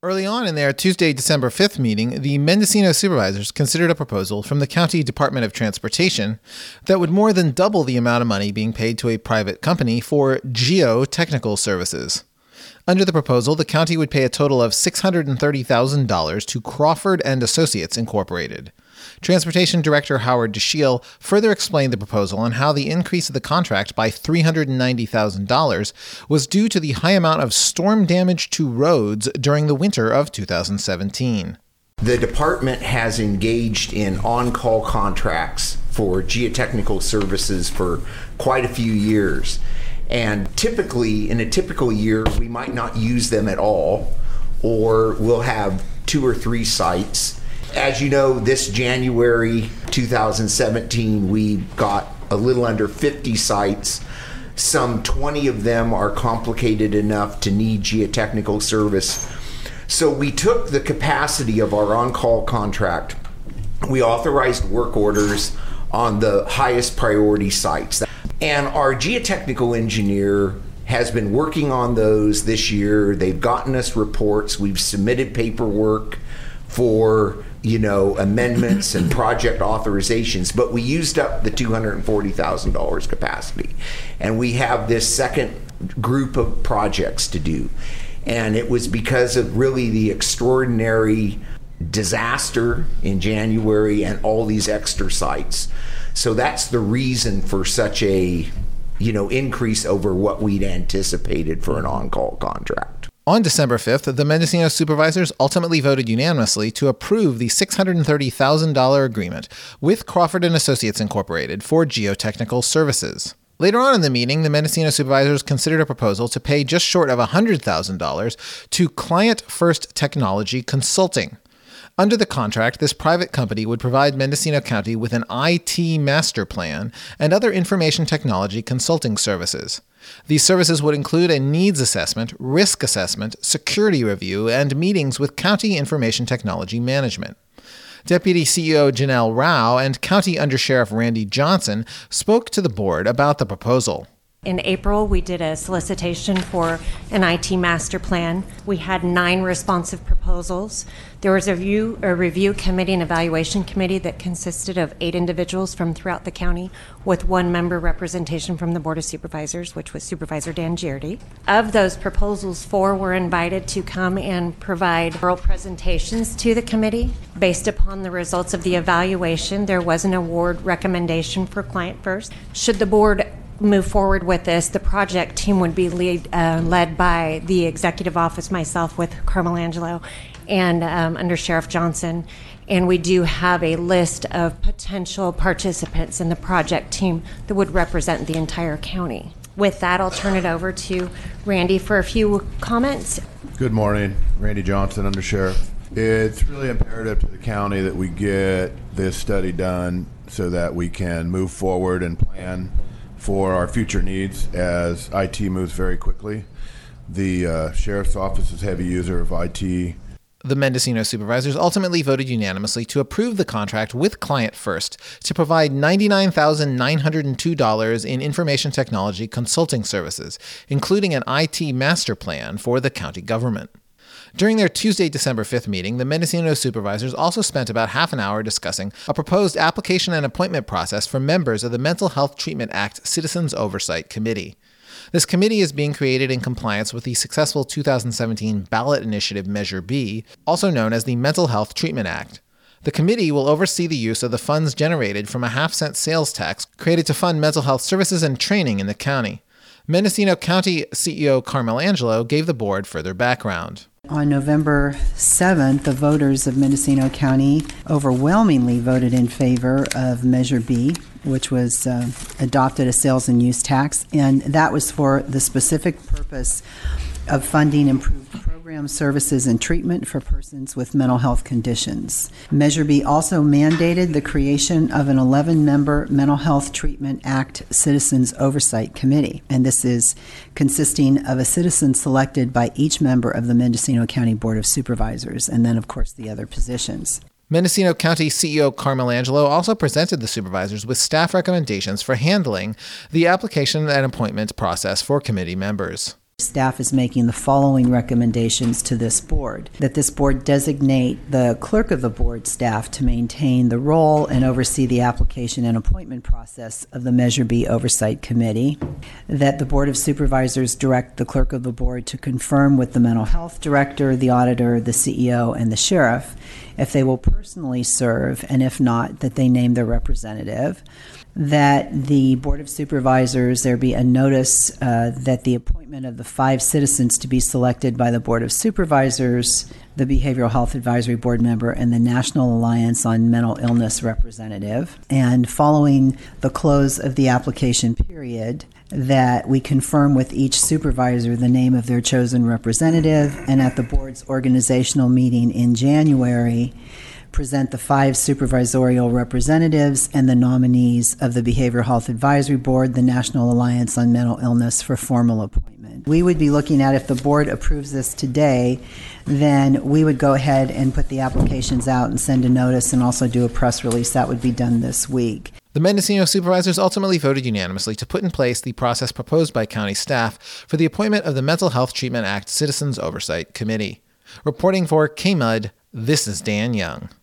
Early on in their Tuesday, December 5th meeting, the Mendocino supervisors considered a proposal from the County Department of Transportation that would more than double the amount of money being paid to a private company for geotechnical services. Under the proposal, the county would pay a total of $630,000 to Crawford and Associates Incorporated. Transportation Director Howard DeShiel further explained the proposal on how the increase of the contract by $390,000 was due to the high amount of storm damage to roads during the winter of 2017. The department has engaged in on-call contracts for geotechnical services for quite a few years. And typically, in a typical year, we might not use them at all, or we'll have 2 or 3 sites. As you know, this January 2017, we got a little under 50 sites. Some 20 of them are complicated enough to need geotechnical service. So we took the capacity of our on-call contract. We authorized work orders on the highest priority sites. And our geotechnical engineer has been working on those this year. They've gotten us reports. We've submitted paperwork for amendments and project authorizations, but we used up the $240,000 capacity. And we have this second group of projects to do. And it was because of really the extraordinary disaster in January and all these extra sites. So that's the reason for such a, increase over what we'd anticipated for an on-call contract. On December 5th, the Mendocino supervisors ultimately voted unanimously to approve the $630,000 agreement with Crawford and Associates Incorporated for geotechnical services. Later on in the meeting, the Mendocino supervisors considered a proposal to pay just short of $100,000 to Client First Technology Consulting. Under the contract, this private company would provide Mendocino County with an IT master plan and other information technology consulting services. These services would include a needs assessment, risk assessment, security review, and meetings with County Information Technology Management. Deputy CEO Janelle Rao and County Undersheriff Randy Johnson spoke to the board about the proposal. In April, we did a solicitation for an IT master plan. We had 9 responsive proposals. There was a review committee and evaluation committee that consisted of 8 individuals from throughout the county with 1 member representation from the Board of Supervisors, which was Supervisor Dan Giardi. Of those proposals, 4 were invited to come and provide oral presentations to the committee. Based upon the results of the evaluation, there was an award recommendation for Client First. Should the board move forward with this, the project team would be led by the executive office, myself with Carmel Angelo, and Under Sheriff Johnson. And we do have a list of potential participants in the project team that would represent the entire county. With that, I'll turn it over to Randy for a few comments. Good morning, Randy Johnson, Under Sheriff. It's really imperative to the county that we get this study done so that we can move forward and plan for our future needs as IT moves very quickly. The Sheriff's Office is a heavy user of IT. The Mendocino supervisors ultimately voted unanimously to approve the contract with Client First to provide $99,902 in information technology consulting services, including an IT master plan for the county government. During their Tuesday, December 5th meeting, the Mendocino supervisors also spent about half an hour discussing a proposed application and appointment process for members of the Mental Health Treatment Act Citizens Oversight Committee. This committee is being created in compliance with the successful 2017 ballot initiative Measure B, also known as the Mental Health Treatment Act. The committee will oversee the use of the funds generated from a half-cent sales tax created to fund mental health services and training in the county. Mendocino County CEO Carmel Angelo gave the board further background. On November 7th, the voters of Mendocino County overwhelmingly voted in favor of Measure B, which was adopted a sales and use tax, and that was for the specific purpose of funding improved program services and treatment for persons with mental health conditions. Measure B also mandated the creation of an 11-member Mental Health Treatment Act Citizens Oversight Committee, and this is consisting of a citizen selected by each member of the Mendocino County Board of Supervisors, and then, of course, the other positions. Mendocino County CEO Carmel Angelo also presented the supervisors with staff recommendations for handling the application and appointment process for committee members. staff is making the following recommendations to this board. That this board designate the clerk of the board staff to maintain the role and oversee the application and appointment process of the Measure B Oversight Committee. That the Board of Supervisors direct the clerk of the board to confirm with the mental health director, the auditor, the CEO, and the sheriff if they will personally serve, and if not, that they name their representative. That the Board of Supervisors, there be a notice that the appointment of the 5 citizens to be selected by the Board of Supervisors, the Behavioral Health Advisory Board member, and the National Alliance on Mental Illness representative. And following the close of the application period, that we confirm with each supervisor the name of their chosen representative, and at the board's organizational meeting in January, present the 5 supervisorial representatives and the nominees of the Behavioral Health Advisory Board, the National Alliance on Mental Illness, for formal appointment. We would be looking at, if the board approves this today, then we would go ahead and put the applications out and send a notice and also do a press release. That would be done this week. The Mendocino supervisors ultimately voted unanimously to put in place the process proposed by county staff for the appointment of the Mental Health Treatment Act Citizens Oversight Committee. Reporting for KMUD, this is Dan Young.